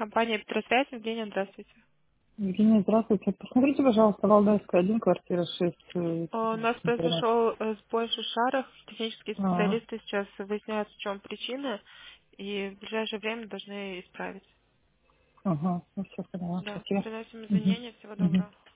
Компания Петросвязь, Евгения, здравствуйте. Евгения, здравствуйте. Посмотрите, пожалуйста, Валдайская, 1, квартира 6, У нас интернет. произошел сбой в шарах. Технические А, специалисты сейчас выясняют, в чем причина, и в ближайшее время должны исправить. ага, ну все поняла, Да, спасибо. приносим Мгм. извинения, всего Мгм. доброго.